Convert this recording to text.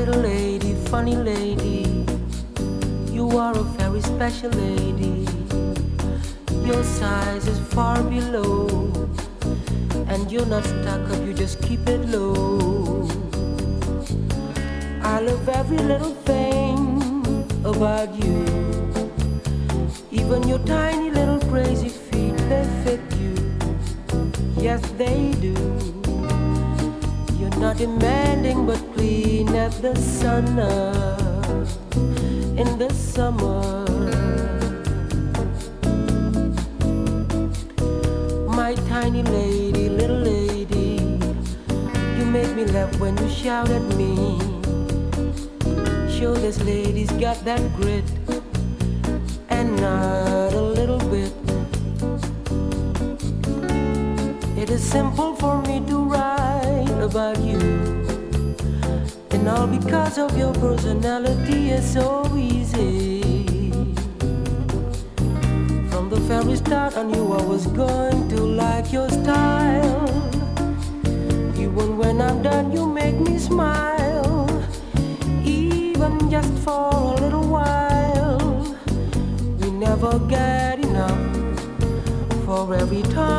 little lady, funny lady, you are a very special lady. Your size is far below, and you're not stuck up, you just keep it low. I love every little thing about you. Even your tiny little crazy feet, they fit you. Yes, they do. You're not demanding but clean as the sun in the summer. My tiny lady, little lady, you make me laugh when you shout at me. Sure, this lady's got that grit, and not a little bit. It is simple for me to write about you, and all because of your personality is so easy. From the very start I knew I was going to like your style. Even when I'm done you make me smile, even just for a little while. We never get enough for every time